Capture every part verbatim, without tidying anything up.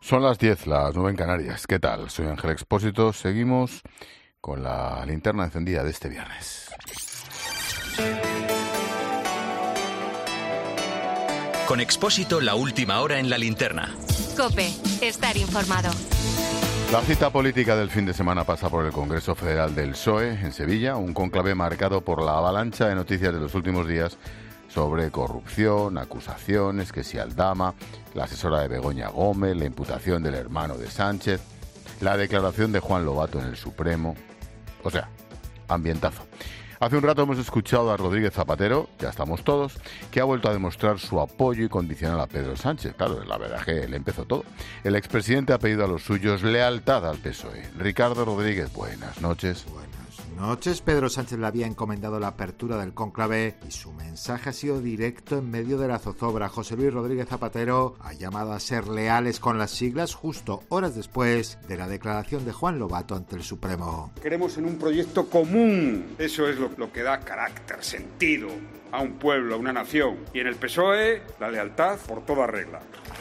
Son las diez, las nueve en Canarias. ¿Qué tal? Soy Ángel Expósito. Seguimos con la linterna encendida de este viernes. Con Expósito, la última hora en la linterna. COPE, estar informado. La cita política del fin de semana pasa por el Congreso Federal del P S O E en Sevilla, un cónclave marcado por la avalancha de noticias de los últimos días sobre corrupción, acusaciones, que si Aldama, la asesora de Begoña Gómez, la imputación del hermano de Sánchez, la declaración de Juan Lobato en el Supremo. O sea, ambientazo. Hace un rato hemos escuchado a Rodríguez Zapatero, ya estamos todos, que ha vuelto a demostrar su apoyo incondicional a Pedro Sánchez. Claro, la verdad es que le empezó todo. El expresidente ha pedido a los suyos lealtad al P S O E. Ricardo Rodríguez, buenas noches. Buenas noches. Pedro Sánchez le había encomendado la apertura del cónclave y su mensaje ha sido directo en medio de la zozobra. José Luis Rodríguez Zapatero ha llamado a ser leales con las siglas justo horas después de la declaración de Juan Lobato ante el Supremo. Queremos en un proyecto común. Eso es lo, lo que da carácter, sentido a un pueblo, a una nación. Y en el P S O E, la lealtad por toda regla.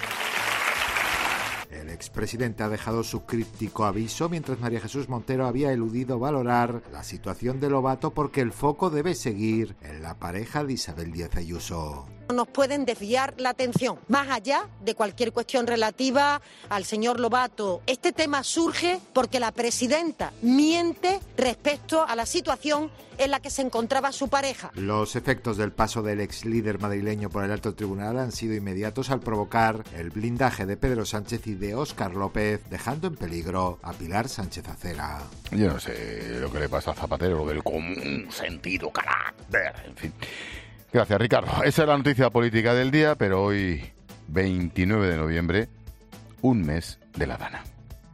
El expresidente ha dejado su críptico aviso mientras María Jesús Montero había eludido valorar la situación de Lobato porque el foco debe seguir en la pareja de Isabel Díaz Ayuso. Nos pueden desviar la atención, más allá de cualquier cuestión relativa al señor Lobato. Este tema surge porque la presidenta miente respecto a la situación en la que se encontraba su pareja. Los efectos del paso del ex líder madrileño por el alto tribunal han sido inmediatos al provocar el blindaje de Pedro Sánchez y de Óscar López, dejando en peligro a Pilar Sánchez Acera. Yo no sé lo que le pasa a Zapatero, lo del común sentido, carácter, en fin. Gracias, Ricardo. Esa es la noticia política del día, pero hoy, veintinueve de noviembre, un mes de la Dana.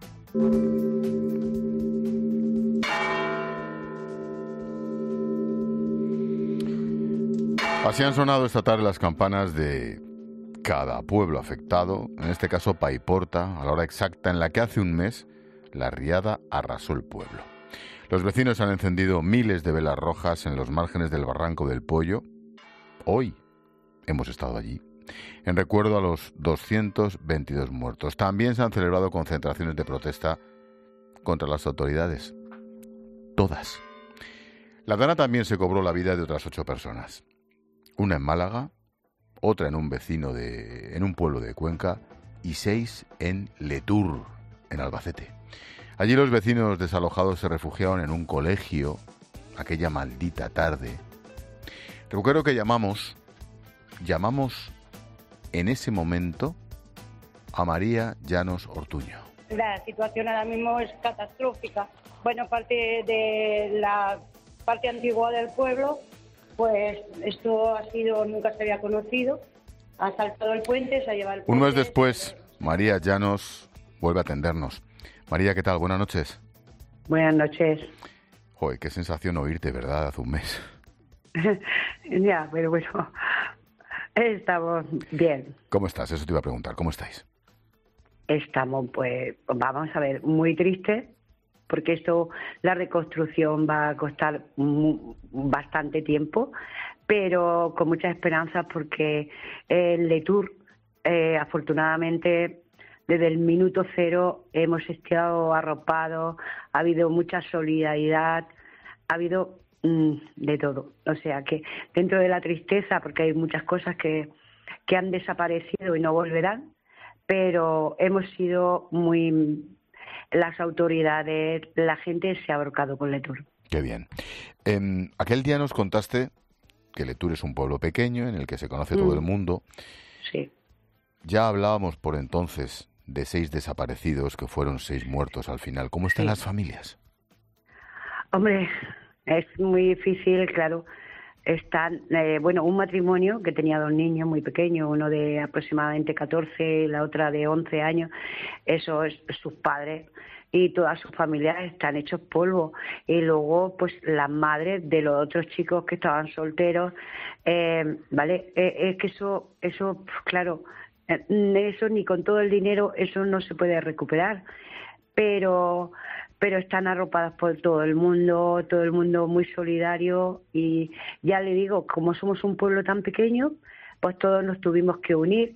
Así han sonado esta tarde las campanas de cada pueblo afectado, en este caso Paiporta, a la hora exacta en la que hace un mes la riada arrasó el pueblo. Los vecinos han encendido miles de velas rojas en los márgenes del barranco del Pollo. Hoy hemos estado allí, en recuerdo a los doscientos veintidós muertos. También se han celebrado concentraciones de protesta contra las autoridades. Todas. La Dana también se cobró la vida de otras ocho personas. Una en Málaga, otra en un vecino de, en un pueblo de Cuenca y seis en Letur, en Albacete. Allí los vecinos desalojados se refugiaron en un colegio aquella maldita tarde. Recuerdo que llamamos, llamamos en ese momento a María Llanos Ortuño. La situación ahora mismo es catastrófica. Bueno, parte de la parte antigua del pueblo, pues esto ha sido, nunca se había conocido. Ha saltado el puente, se ha llevado el puente. Un mes después, María Llanos vuelve a atendernos. María, ¿qué tal? Buenas noches. Buenas noches. Joder, qué sensación oírte, ¿verdad? Hace un mes. Ya, pero bueno, estamos bien. ¿Cómo estás? Eso te iba a preguntar. ¿Cómo estáis? Estamos, pues, vamos a ver, muy tristes, porque esto, la reconstrucción va a costar mu- bastante tiempo, pero con muchas esperanzas porque en Letur, eh, afortunadamente, desde el minuto cero hemos estado arropados, ha habido mucha solidaridad, ha habido de todo, o sea que dentro de la tristeza, porque hay muchas cosas que, que han desaparecido y no volverán, pero hemos sido muy, las autoridades, la gente se ha abrocado con Letur. Qué bien. Eh, aquel día nos contaste que Letur es un pueblo pequeño en el que se conoce mm. todo el mundo. Sí. Ya hablábamos por entonces de seis desaparecidos, que fueron seis muertos al final. ¿Cómo están sí. las familias? Hombre, es muy difícil, claro. Están, eh, bueno, un matrimonio que tenía dos niños muy pequeños, uno de aproximadamente catorce y la otra de once años. Eso es sus padres y todas sus familias están hechos polvo. Y luego, pues, las madres de los otros chicos que estaban solteros, eh, ¿vale? Eh, es que eso, eso, claro, eh, eso ni con todo el dinero, eso no se puede recuperar. Pero... pero están arropadas por todo el mundo, todo el mundo muy solidario y ya le digo, como somos un pueblo tan pequeño, pues todos nos tuvimos que unir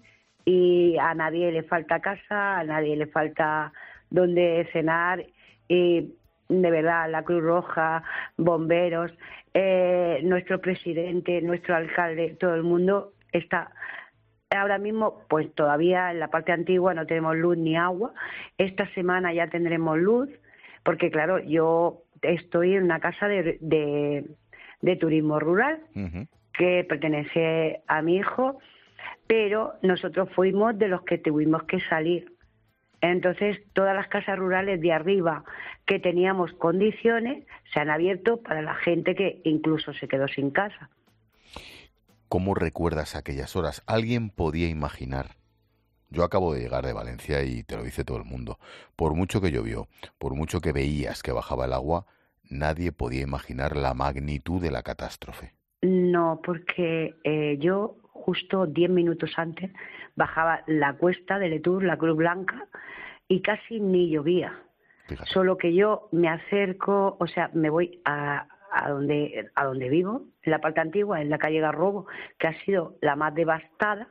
y a nadie le falta casa, a nadie le falta donde cenar, y de verdad la Cruz Roja, bomberos, eh, nuestro presidente, nuestro alcalde, todo el mundo está ahora mismo, pues todavía en la parte antigua no tenemos luz ni agua. Esta semana ya tendremos luz, porque claro, yo estoy en una casa de, de, de turismo rural, uh-huh, que pertenece a mi hijo, pero nosotros fuimos de los que tuvimos que salir. Entonces, todas las casas rurales de arriba que teníamos condiciones se han abierto para la gente que incluso se quedó sin casa. ¿Cómo recuerdas aquellas horas? ¿Alguien podía imaginar? Yo acabo de llegar de Valencia y te lo dice todo el mundo. Por mucho que llovió, por mucho que veías que bajaba el agua, nadie podía imaginar la magnitud de la catástrofe. No, porque eh, yo justo diez minutos antes bajaba la cuesta de Letur, la Cruz Blanca, y casi ni llovía. Fíjate. Solo que yo me acerco, o sea, me voy a, a donde a donde vivo, en la parte antigua, en la calle Garrobo, que ha sido la más devastada,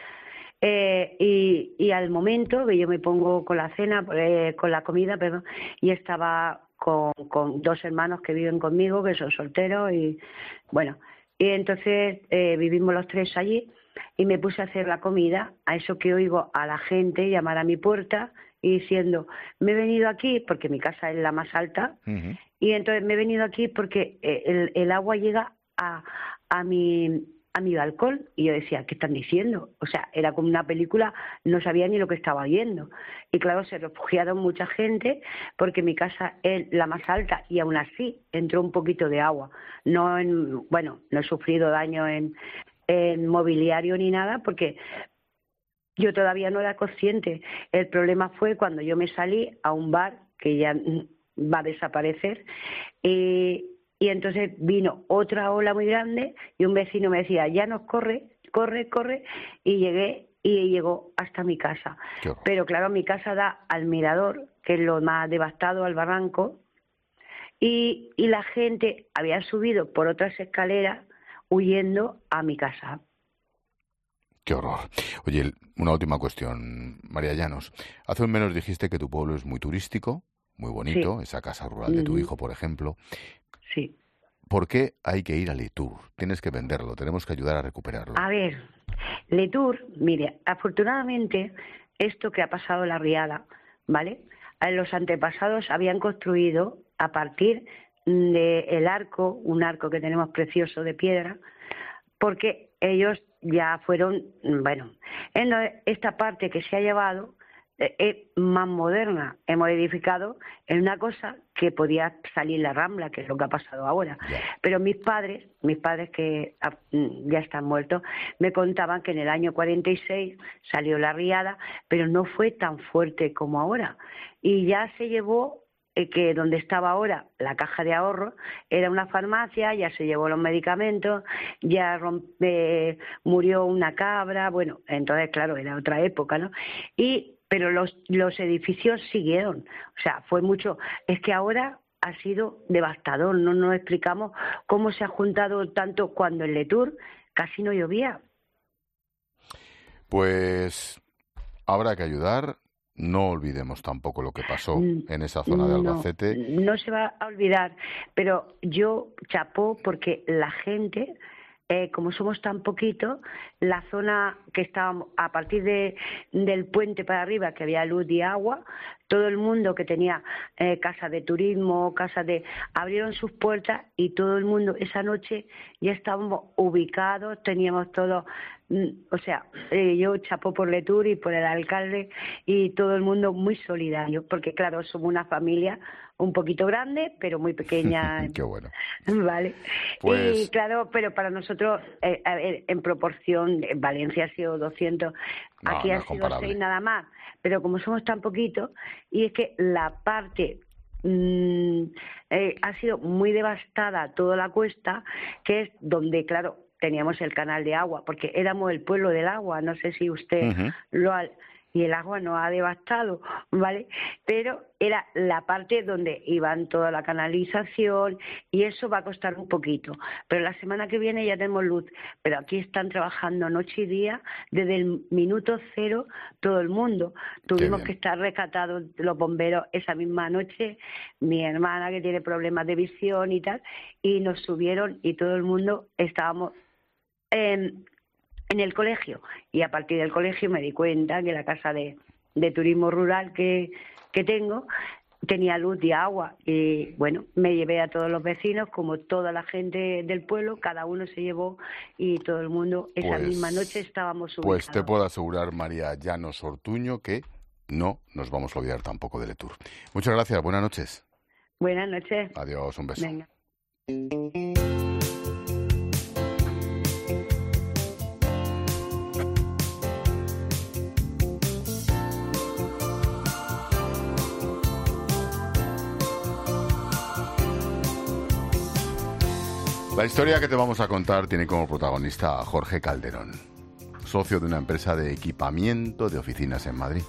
eh, y, y al momento que yo me pongo con la cena, eh, con la comida, perdón, y estaba con, con dos hermanos que viven conmigo, que son solteros, y bueno, y entonces eh, vivimos los tres allí, y me puse a hacer la comida, a eso que oigo a la gente llamar a mi puerta y diciendo, me he venido aquí, porque mi casa es la más alta, uh-huh, y entonces me he venido aquí porque el, el agua llega a, a mi a mi balcón, y yo decía, ¿qué están diciendo? O sea, era como una película, no sabía ni lo que estaba viendo. Y claro, se refugiaron mucha gente, porque mi casa es la más alta, y aún así entró un poquito de agua. No en, bueno, no he sufrido daño en, en mobiliario ni nada, porque yo todavía no era consciente. El problema fue cuando yo me salí a un bar que ya va a desaparecer, y, y entonces vino otra ola muy grande y un vecino me decía, ya nos corre, corre, corre, y llegué y llegó hasta mi casa. Pero claro, mi casa da al mirador, que es lo más devastado, al barranco, y, y la gente había subido por otras escaleras huyendo a mi casa. Qué horror. Oye, una última cuestión, María Llanos. Hace un mes nos dijiste que tu pueblo es muy turístico, muy bonito, sí, esa casa rural de tu hijo, por ejemplo. Sí. ¿Por qué hay que ir a Letur? Tienes que venderlo, tenemos que ayudar a recuperarlo. A ver, Letur, mire, afortunadamente, esto que ha pasado en la riada, ¿vale? Los antepasados habían construido a partir del arco, un arco que tenemos precioso de piedra, porque ellos ya fueron, bueno, en esta parte que se ha llevado es más moderna. Hemos edificado en una cosa que podía salir la Rambla, que es lo que ha pasado ahora. Pero mis padres, mis padres que ya están muertos, me contaban que en el año cuarenta y seis salió la riada, pero no fue tan fuerte como ahora. Y ya se llevó, eh, que donde estaba ahora la caja de ahorro era una farmacia, ya se llevó los medicamentos, ya rompe, murió una cabra, bueno, entonces claro, era otra época, ¿no? Y pero los, los edificios siguieron, o sea, fue mucho, es que ahora ha sido devastador, no nos explicamos cómo se ha juntado tanto cuando en Letur casi no llovía. Pues habrá que ayudar, no olvidemos tampoco lo que pasó en esa zona de Albacete. No, no se va a olvidar, pero yo chapó porque la gente... Eh, como somos tan poquitos, la zona que estábamos, a partir de, del puente para arriba, que había luz y agua, todo el mundo que tenía eh, casa de turismo, casa de... abrieron sus puertas y todo el mundo, esa noche ya estábamos ubicados, teníamos todo... O sea, eh, yo chapó por Letur y por el alcalde y todo el mundo muy solidario, porque claro, somos una familia un poquito grande, pero muy pequeña. Qué bueno. Vale. Pues... Y claro, pero para nosotros, eh, a ver, en proporción, Valencia ha sido doscientos, no, aquí no ha sido seis nada más, pero como somos tan poquitos, y es que la parte... Mmm, eh, ha sido muy devastada toda la cuesta, que es donde, claro, teníamos el canal de agua, porque éramos el pueblo del agua, no sé si usted uh-huh. lo ha... y el agua nos ha devastado, ¿vale? Pero era la parte donde iban toda la canalización y eso va a costar un poquito. Pero la semana que viene ya tenemos luz. Pero aquí están trabajando noche y día desde el minuto cero todo el mundo. Tuvimos que estar rescatados los bomberos esa misma noche, mi hermana que tiene problemas de visión y tal, y nos subieron y todo el mundo estábamos en, en el colegio. Y a partir del colegio me di cuenta que la casa de, de turismo rural que, que tengo tenía luz y agua. Y bueno, me llevé a todos los vecinos, como toda la gente del pueblo, cada uno se llevó y todo el mundo, esa Pues- misma noche estábamos ubicados. Pues te puedo asegurar, María Llanos Ortuño, que no nos vamos a olvidar tampoco de Letour. Muchas gracias, buenas noches. Buenas noches. Adiós, un beso. Venga. La historia que te vamos a contar tiene como protagonista a Jorge Calderón, socio de una empresa de equipamiento de oficinas en Madrid.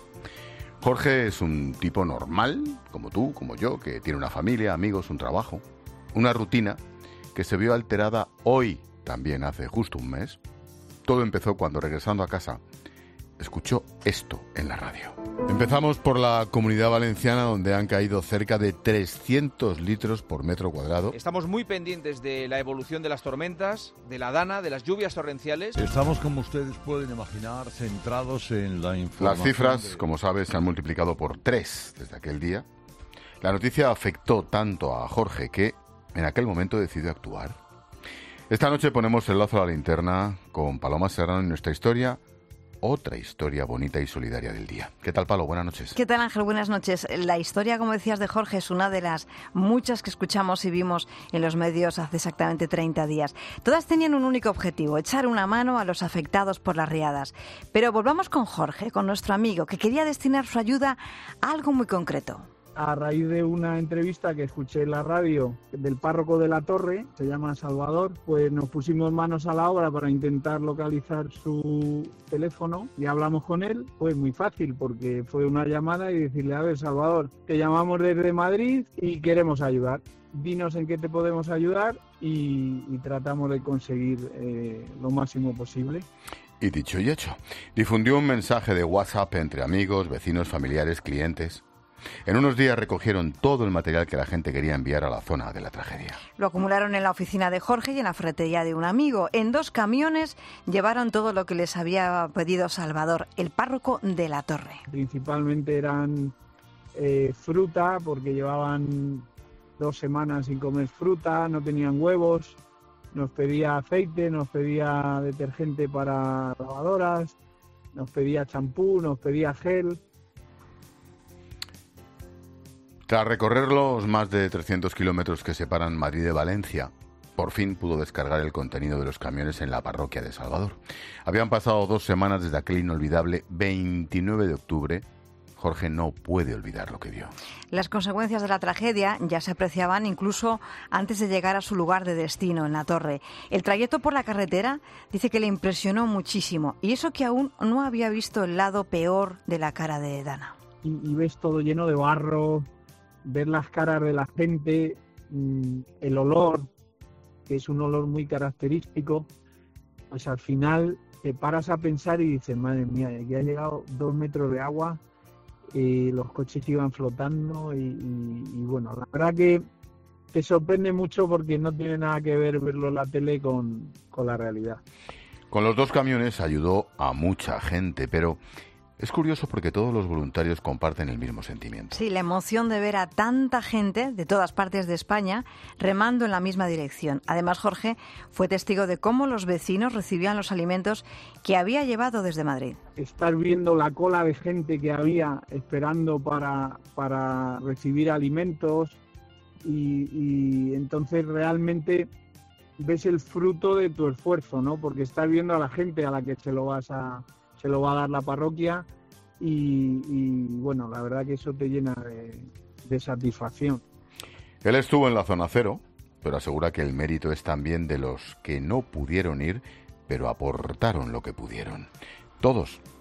Jorge es un tipo normal, como tú, como yo, que tiene una familia, amigos, un trabajo, una rutina que se vio alterada hoy, también hace justo un mes. Todo empezó cuando, regresando a casa, escuchó esto en la radio. Empezamos por la Comunidad Valenciana, donde han caído cerca de trescientos litros por metro cuadrado. Estamos muy pendientes de la evolución de las tormentas, de la dana, de las lluvias torrenciales. Estamos, como ustedes pueden imaginar, centrados en la información. Las cifras, de... como sabes, se han multiplicado por tres desde aquel día. La noticia afectó tanto a Jorge que en aquel momento decidió actuar. Esta noche ponemos el lazo a la linterna con Paloma Serrano en nuestra historia, otra historia bonita y solidaria del día. ¿Qué tal, Palo? Buenas noches. ¿Qué tal, Ángel? Buenas noches. La historia, como decías, de Jorge es una de las muchas que escuchamos y vimos en los medios hace exactamente treinta días. Todas tenían un único objetivo, echar una mano a los afectados por las riadas. Pero volvamos con Jorge, con nuestro amigo, que quería destinar su ayuda a algo muy concreto. A raíz de una entrevista que escuché en la radio del párroco de la Torre, se llama Salvador, pues nos pusimos manos a la obra para intentar localizar su teléfono y hablamos con él. Pues muy fácil, porque fue una llamada y decirle: a ver, Salvador, te llamamos desde Madrid y queremos ayudar. Dinos en qué te podemos ayudar y, y tratamos de conseguir eh, lo máximo posible. Y dicho y hecho, difundió un mensaje de WhatsApp entre amigos, vecinos, familiares, clientes. En unos días recogieron todo el material que la gente quería enviar a la zona de la tragedia. Lo acumularon en la oficina de Jorge y en la ferretería de un amigo. En dos camiones llevaron todo lo que les había pedido Salvador, el párroco de la Torre. Principalmente eran eh, fruta, porque llevaban dos semanas sin comer fruta, no tenían huevos, nos pedía aceite, nos pedía detergente para lavadoras, nos pedía champú, nos pedía gel. Tras recorrer los más de trescientos kilómetros que separan Madrid de Valencia, por fin pudo descargar el contenido de los camiones en la parroquia de Salvador. Habían pasado dos semanas desde aquel inolvidable veintinueve de octubre. Jorge no puede olvidar lo que vio. Las consecuencias de la tragedia ya se apreciaban incluso antes de llegar a su lugar de destino, en la Torre. El trayecto por la carretera dice que le impresionó muchísimo, y eso que aún no había visto el lado peor de la cara de Dana. Y, y ves todo lleno de barro, ver las caras de la gente, mmm, el olor, que es un olor muy característico. Pues al final te paras a pensar y dices: madre mía, aquí ha llegado dos metros de agua, y los coches iban flotando y, y, y bueno, la verdad que te sorprende mucho, porque no tiene nada que ver verlo en la tele con, con la realidad. Con los dos camiones ayudó a mucha gente, pero es curioso porque todos los voluntarios comparten el mismo sentimiento. Sí, la emoción de ver a tanta gente de todas partes de España remando en la misma dirección. Además, Jorge fue testigo de cómo los vecinos recibían los alimentos que había llevado desde Madrid. Estar viendo la cola de gente que había esperando para, para recibir alimentos y, y entonces realmente ves el fruto de tu esfuerzo, ¿no? Porque estás viendo a la gente a la que se lo vas a... se lo va a dar la parroquia y, y bueno, la verdad que eso te llena de, de satisfacción. Él estuvo en la zona cero, pero asegura que el mérito es también de los que no pudieron ir, pero aportaron lo que pudieron. Todos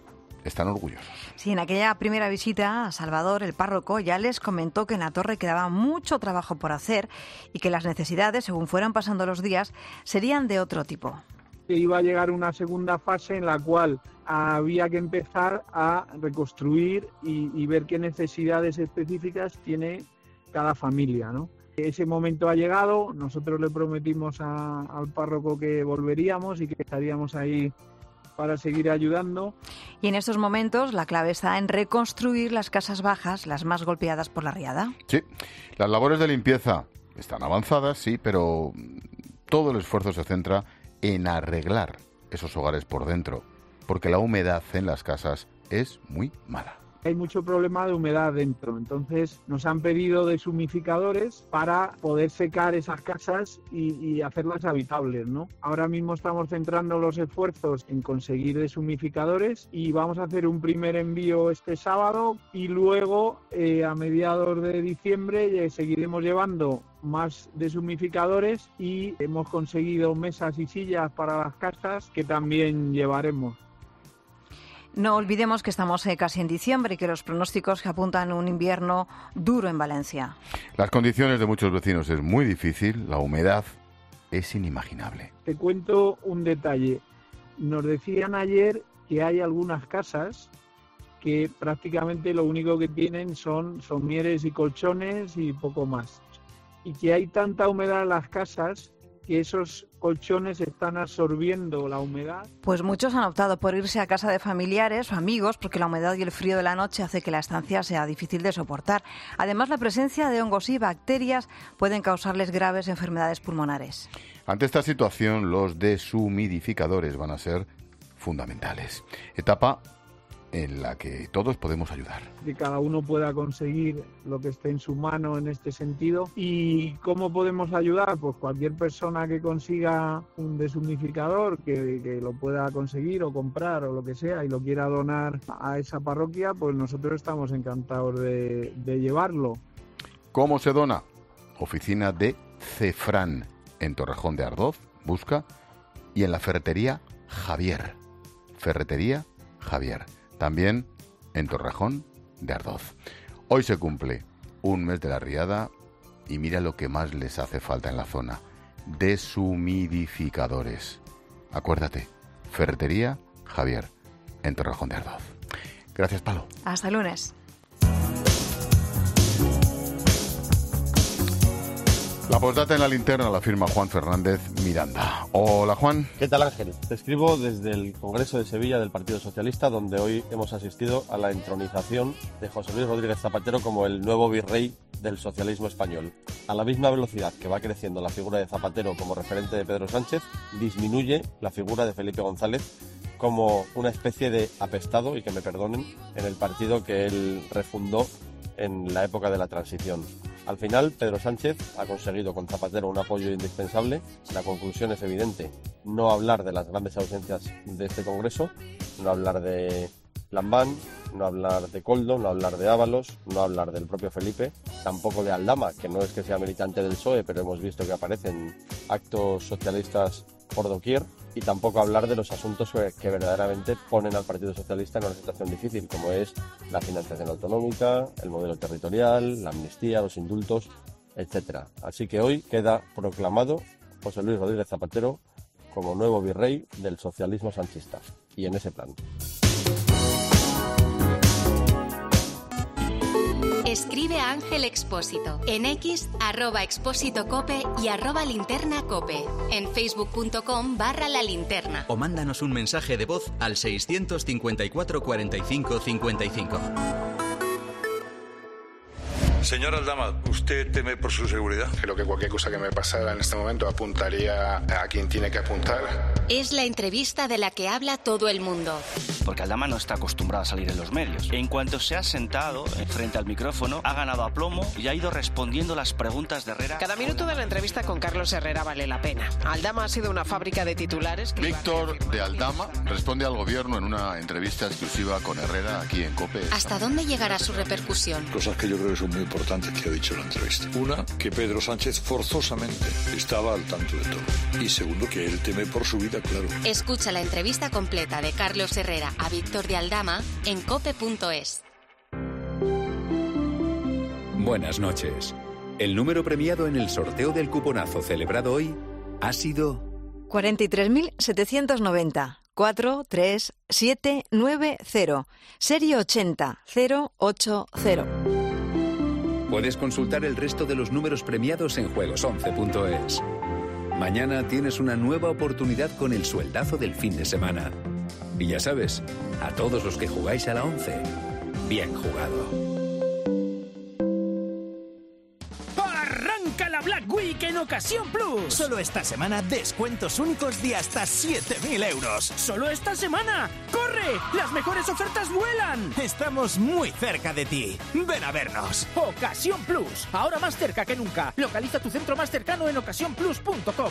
están orgullosos. Sí, en aquella primera visita a Salvador, el párroco ya les comentó que en la torre quedaba mucho trabajo por hacer y que las necesidades, según fueran pasando los días, serían de otro tipo. Iba a llegar una segunda fase en la cual había que empezar a reconstruir y, y ver qué necesidades específicas tiene cada familia, ¿no? Ese momento ha llegado, nosotros le prometimos a, al párroco que volveríamos y que estaríamos ahí para seguir ayudando. Y en estos momentos la clave está en reconstruir las casas bajas, las más golpeadas por la riada. Sí, las labores de limpieza están avanzadas, sí, pero todo el esfuerzo se centra en arreglar esos hogares por dentro, porque la humedad en las casas es muy mala. Hay mucho problema de humedad dentro, entonces nos han pedido deshumificadores para poder secar esas casas y, y hacerlas habitables, ¿no? Ahora mismo estamos centrando los esfuerzos en conseguir deshumificadores y vamos a hacer un primer envío este sábado y luego eh, a mediados de diciembre eh, seguiremos llevando más deshumificadores y hemos conseguido mesas y sillas para las casas que también llevaremos. No olvidemos que estamos eh, casi en diciembre y que los pronósticos que apuntan un invierno duro en Valencia. Las condiciones de muchos vecinos es muy difícil, la humedad es inimaginable. Te cuento un detalle. Nos decían ayer que hay algunas casas que prácticamente lo único que tienen son somieres y colchones y poco más. Y que hay tanta humedad en las casas que esos colchones están absorbiendo la humedad. Pues muchos han optado por irse a casa de familiares o amigos porque la humedad y el frío de la noche hace que la estancia sea difícil de soportar. Además, la presencia de hongos y bacterias pueden causarles graves enfermedades pulmonares. Ante esta situación, los deshumidificadores van a ser fundamentales. Etapa en la que todos podemos ayudar. Que cada uno pueda conseguir lo que esté en su mano en este sentido. ¿Y cómo podemos ayudar? Pues cualquier persona que consiga un deshumidificador, que, que lo pueda conseguir o comprar o lo que sea y lo quiera donar a esa parroquia, pues nosotros estamos encantados de, de llevarlo. ¿Cómo se dona? Oficina de Cefrán en Torrejón de Ardoz, busca, y en la ferretería Javier. Ferretería Javier. También en Torrejón de Ardoz. Hoy se cumple un mes de la riada y mira lo que más les hace falta en la zona. Deshumidificadores. Acuérdate, Ferretería Javier en Torrejón de Ardoz. Gracias, Palo. Hasta el lunes. La postdata en la linterna la firma Juan Fernández Miranda. Hola, Juan. ¿Qué tal, Ángel? Te escribo desde el Congreso de Sevilla del Partido Socialista, donde hoy hemos asistido a la entronización de José Luis Rodríguez Zapatero como el nuevo virrey del socialismo español. A la misma velocidad que va creciendo la figura de Zapatero como referente de Pedro Sánchez, disminuye la figura de Felipe González como una especie de apestado, y que me perdonen, en el partido que él refundó en la época de la transición. Al final, Pedro Sánchez ha conseguido con Zapatero un apoyo indispensable. La conclusión es evidente: no hablar de las grandes ausencias de este Congreso, no hablar de Lambán, no hablar de Koldo, no hablar de Ábalos, no hablar del propio Felipe, tampoco de Aldama, que no es que sea militante del P S O E, pero hemos visto que aparecen actos socialistas por doquier, y tampoco hablar de los asuntos que, que verdaderamente ponen al Partido Socialista en una situación difícil, como es la financiación autonómica, el modelo territorial, la amnistía, los indultos, etcétera. Así que hoy queda proclamado José Luis Rodríguez Zapatero como nuevo virrey del socialismo sanchista, y en ese plan. Escribe a Ángel Expósito en X, arroba Expósito Cope y arroba Linterna Cope. En facebook.com barra La Linterna. O mándanos un mensaje de voz al seiscientos cincuenta y cuatro cuarenta y cinco cincuenta y cinco. Señor Aldama, ¿usted teme por su seguridad? Creo que cualquier cosa que me pasara en este momento apuntaría a quien tiene que apuntar. Es la entrevista de la que habla todo el mundo. Porque Aldama no está acostumbrado a salir en los medios. En cuanto se ha sentado frente al micrófono, ha ganado aplomo y ha ido respondiendo las preguntas de Herrera. Cada minuto de la entrevista con Carlos Herrera vale la pena. Aldama ha sido una fábrica de titulares. Que Víctor de Aldama responde al gobierno en una entrevista exclusiva con Herrera aquí en COPE. ¿Hasta dónde llegará su repercusión? Cosas que yo creo que son muy importantes que ha dicho en la entrevista. Una, que Pedro Sánchez forzosamente estaba al tanto de todo. Y segundo, que él teme por su vida. Está claro. Escucha la entrevista completa de Carlos Herrera a Víctor de Aldama en cope punto es. Buenas noches. El número premiado en el sorteo del cuponazo celebrado hoy ha sido cuarenta y tres mil setecientos noventa. cuatro tres siete nueve cero. Serie ochenta cero ocho cero. Puedes consultar el resto de los números premiados en juegos once punto es. Mañana tienes una nueva oportunidad con el sueldazo del fin de semana. Y ya sabes, a todos los que jugáis a la once, bien jugado. ¡Arranca la Black Week en Ocasión Plus! Solo esta semana descuentos únicos de hasta siete mil euros. ¡Solo esta semana! ¡Corre! ¡Las mejores ofertas vuelan! Estamos muy cerca de ti. ¡Ven a vernos! Ocasión Plus, ahora más cerca que nunca. Localiza tu centro más cercano en ocasión plus punto com.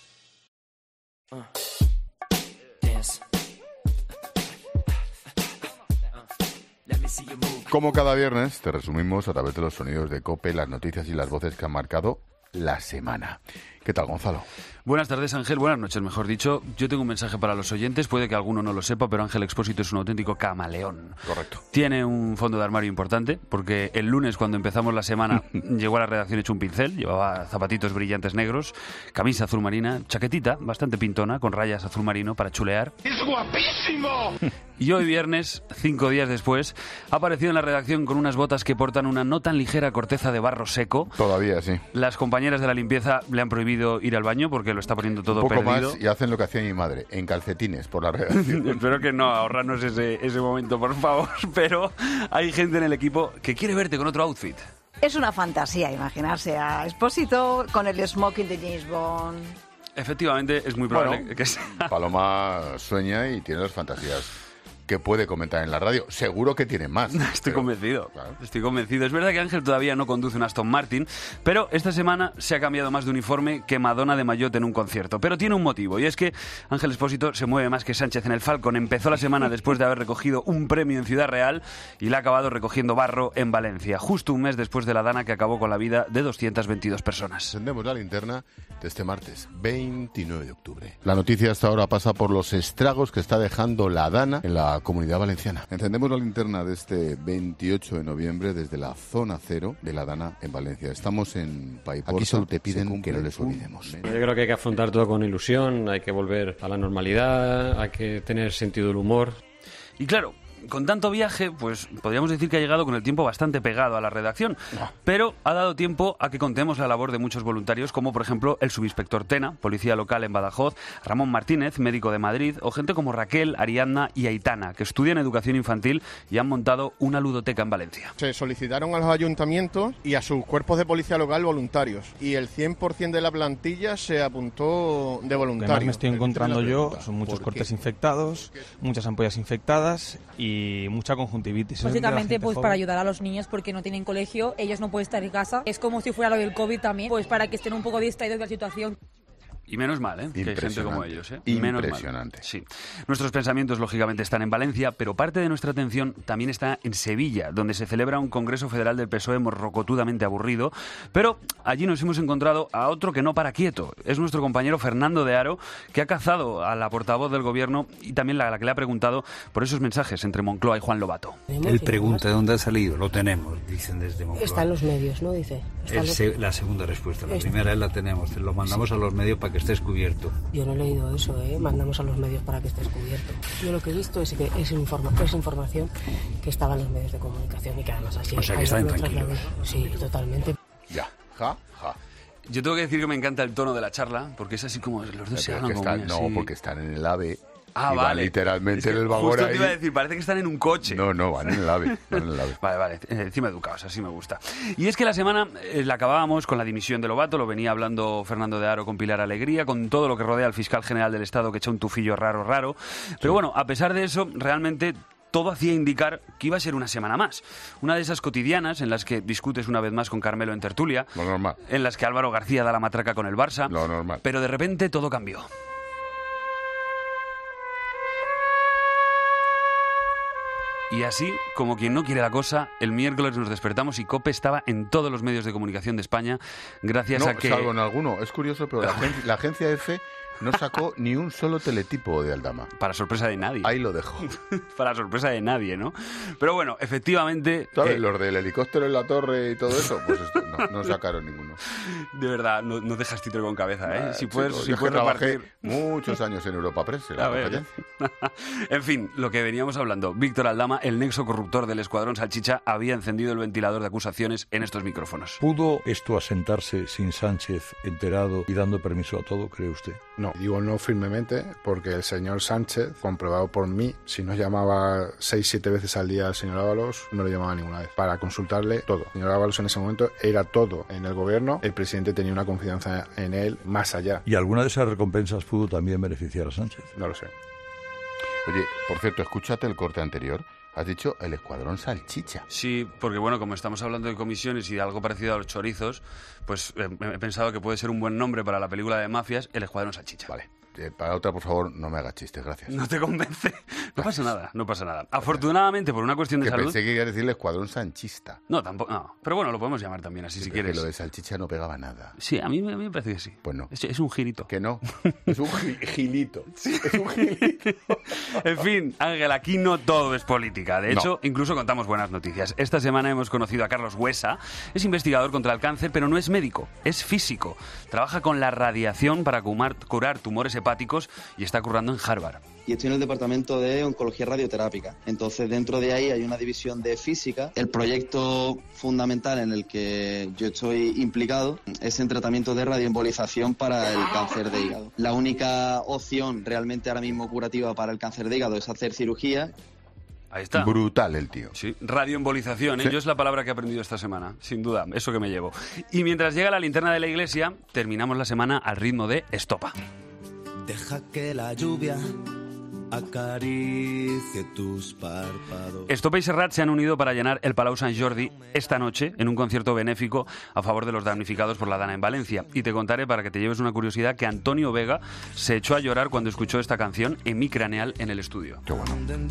Como cada viernes, te resumimos a través de los sonidos de COPE las noticias y las voces que han marcado la semana. ¿Qué tal, Gonzalo? Buenas tardes, Ángel. Buenas noches, mejor dicho. Yo tengo un mensaje para los oyentes. Puede que alguno no lo sepa, pero Ángel Expósito es un auténtico camaleón. Correcto. Tiene un fondo de armario importante, porque el lunes, cuando empezamos la semana, llegó a la redacción hecho un pincel. Llevaba zapatitos brillantes negros, camisa azul marina, chaquetita bastante pintona, con rayas azul marino para chulear. ¡Es guapísimo! Y hoy viernes, cinco días después, ha aparecido en la redacción con unas botas que portan una no tan ligera corteza de barro seco. Todavía, sí. Las compañeras de la limpieza le han prohibido ir al baño porque lo está poniendo todo un poco perdido. Más y hacen lo que hacía mi madre, en calcetines por la redacción. Espero que no, ahorrarnos ese, ese momento, por favor. Pero hay gente en el equipo que quiere verte con otro outfit. Es una fantasía imaginarse a Expósito con el smoking de James Bond. Efectivamente, es muy probable bueno, que sea. Paloma sueña y tiene las fantasías que puede comentar en la radio. Seguro que tiene más. Estoy pero, convencido. Claro. Estoy convencido. Es verdad que Ángel todavía no conduce un Aston Martin, pero esta semana se ha cambiado más de uniforme que Madonna de maillot en un concierto. Pero tiene un motivo, y es que Ángel Expósito se mueve más que Sánchez en el Falcon. Empezó la semana después de haber recogido un premio en Ciudad Real y la ha acabado recogiendo barro en Valencia, justo un mes después de la Dana que acabó con la vida de doscientas veintidós personas. Encendemos la linterna de este martes, veintinueve de octubre. La noticia hasta ahora pasa por los estragos que está dejando la Dana en la Comunidad Valenciana. Encendemos la linterna de este veintiocho de noviembre desde la zona cero de la Dana en Valencia. Estamos en Paiporta. Aquí solo te piden que no les olvidemos. Yo creo que hay que afrontar todo con ilusión, hay que volver a la normalidad, hay que tener sentido del humor. Y claro, con tanto viaje, pues podríamos decir que ha llegado con el tiempo bastante pegado a la redacción, no. Pero ha dado tiempo a que contemos la labor de muchos voluntarios, como por ejemplo el subinspector Tena, policía local en Badajoz, Ramón Martínez, médico de Madrid, o gente como Raquel, Ariadna y Aitana, que estudian educación infantil y han montado una ludoteca en Valencia. Se solicitaron a los ayuntamientos y a sus cuerpos de policía local voluntarios, y el cien por ciento de la plantilla se apuntó de voluntarios. Además me estoy encontrando yo, son muchos cortes infectados, muchas ampollas infectadas y y mucha conjuntivitis. Básicamente pues joven. Para ayudar a los niños porque no tienen colegio, ellos no pueden estar en casa, es como si fuera lo del COVID también, pues para que estén un poco distraídos de la situación. Y menos mal, ¿eh? Que hay gente como ellos, ¿eh? Impresionante. Menos mal. Sí. Nuestros pensamientos, lógicamente, están en Valencia, pero parte de nuestra atención también está en Sevilla, donde se celebra un Congreso Federal del P S O E morrocotudamente aburrido, pero allí nos hemos encontrado a otro que no para quieto. Es nuestro compañero Fernando de Aro, que ha cazado a la portavoz del Gobierno y también la, la que le ha preguntado por esos mensajes entre Moncloa y Juan Lobato. Él pregunta de dónde ha salido. Lo tenemos, dicen desde Moncloa. Está en los medios, ¿no? Dice. El se, la segunda respuesta. La primera la tenemos. Lo mandamos sí. a los medios para que estés cubierto. Yo no he leído eso, ¿eh? Mandamos a los medios para que estés cubierto. Yo lo que he visto es que es, informa es información que estaba en los medios de comunicación y que además así... O sea, que están tranquilos. Sí, totalmente. Ya, ja, ja. Yo tengo que decir que me encanta el tono de la charla, porque es así como los dos se hablan como están, No, así. porque están en el AVE. Ah, y vale. Van literalmente es que en el vagón justo ahí. te iba a decir, parece que están en un coche. No, no, van en el AVE. Van en el AVE. Vale, vale. Encima educados, así me gusta. Y es que la semana eh, la acabábamos con la dimisión de Lobato, lo venía hablando Fernando de Aro con Pilar Alegría, con todo lo que rodea al fiscal general del Estado que echa un tufillo raro, raro. Pero sí. Bueno, a pesar de eso, realmente... todo hacía indicar que iba a ser una semana más. Una de esas cotidianas en las que discutes una vez más con Carmelo en tertulia. Lo normal. En las que Álvaro García da la matraca con el Barça. Lo normal. Pero de repente todo cambió. Y así, como quien no quiere la cosa, el miércoles nos despertamos y COPE estaba en todos los medios de comunicación de España gracias no, a que... salvo en alguno. Es curioso, pero la, agen la agencia F no sacó ni un solo teletipo de Aldama. Para sorpresa de nadie. Ahí lo dejo. Para sorpresa de nadie, ¿no? Pero bueno, efectivamente... ¿Sabes? Eh, los del helicóptero en la torre y todo eso, pues esto, no, no sacaron ninguno. De verdad, no, no dejas título con cabeza, ¿eh? Ah, si puedes, chico, si yo puedes que trabajé repartir... muchos años en Europa Press, en la A ver, competencia. En fin, lo que veníamos hablando. Víctor Aldama, el nexo corruptor del Escuadrón Salchicha, había encendido el ventilador de acusaciones en estos micrófonos. ¿Pudo esto asentarse sin Sánchez enterado y dando permiso a todo, cree usted? No, digo no firmemente porque el señor Sánchez, comprobado por mí, si no llamaba seis, siete veces al día al señor Ábalos, no lo llamaba ninguna vez para consultarle todo. El señor Ábalos en ese momento era todo en el gobierno, el presidente tenía una confianza en él más allá. ¿Y alguna de esas recompensas pudo también beneficiar a Sánchez? No lo sé. Oye, por cierto, escúchate el corte anterior. Has dicho el Escuadrón Salchicha. Sí, porque bueno, como estamos hablando de comisiones y de algo parecido a los chorizos, pues eh, he pensado que puede ser un buen nombre para la película de mafias, el Escuadrón Salchicha. Vale. Eh, para otra, por favor, no me hagas chistes, gracias. ¿No te convence? No pasa nada, no pasa nada. Afortunadamente, por una cuestión de que salud... Pensé que iba a decir el Escuadrón Sanchista. No, tampoco, no. Pero bueno, lo podemos llamar también así, sí, si quieres. Que lo de salchicha no pegaba nada. Sí, a mí, a mí me parece que sí. Pues no. Es, es un girito. Que no. Es un gi gilito. Sí. Es un gilito. En fin, Ángel, aquí no todo es política. De hecho, no. Incluso contamos buenas noticias. Esta semana hemos conocido a Carlos Huesa. Es investigador contra el cáncer, pero no es médico, es físico. Trabaja con la radiación para curar tumores hepáticos y está currando en Harvard. Y estoy en el departamento de oncología radioterápica. Entonces, dentro de ahí hay una división de física. El proyecto fundamental en el que yo estoy implicado es en tratamiento de radioembolización para el cáncer de hígado. La única opción realmente ahora mismo curativa para el cáncer de hígado es hacer cirugía. Ahí está. Brutal el tío. Sí, radioembolización, ¿eh? Sí. Yo es la palabra que he aprendido esta semana, sin duda, eso que me llevo. Y mientras llega la linterna de la iglesia, terminamos la semana al ritmo de Estopa. Deja que la lluvia acaricie tus párpados. Estopa y Serrat se han unido para llenar el Palau Sant Jordi esta noche en un concierto benéfico a favor de los damnificados por la Dana en Valencia. Y te contaré, para que te lleves una curiosidad, que Antonio Vega se echó a llorar cuando escuchó esta canción en Mi Craneal en el estudio. Qué bueno.